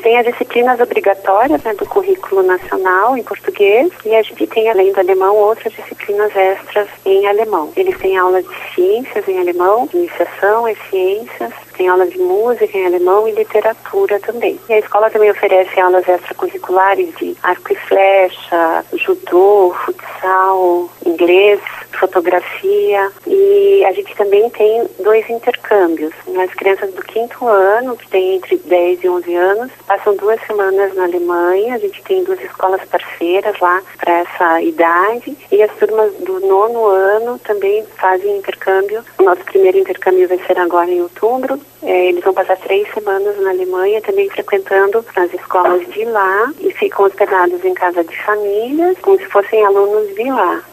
têm as disciplinas obrigatórias, né, do currículo nacional em português, e a gente tem, além do alemão, outras disciplinas extras em alemão. Eles têm aula de ciências em alemão, iniciação em ciências, tem aula de música em alemão e literatura também. E a escola também oferece aulas extracurriculares de arco e flecha, judô, futsal, inglês, fotografia, e a gente também tem 2 intercâmbios. As crianças do 5º ano, que têm entre 10 e 11 anos, passam 2 semanas na Alemanha. A gente tem 2 escolas parceiras lá para essa idade, e as turmas do 9º ano também fazem intercâmbio. O nosso primeiro intercâmbio vai ser agora em outubro. Eles vão passar 3 semanas na Alemanha, também frequentando as escolas de lá, e ficam hospedados em casa de famílias, como se fossem alunos de lá.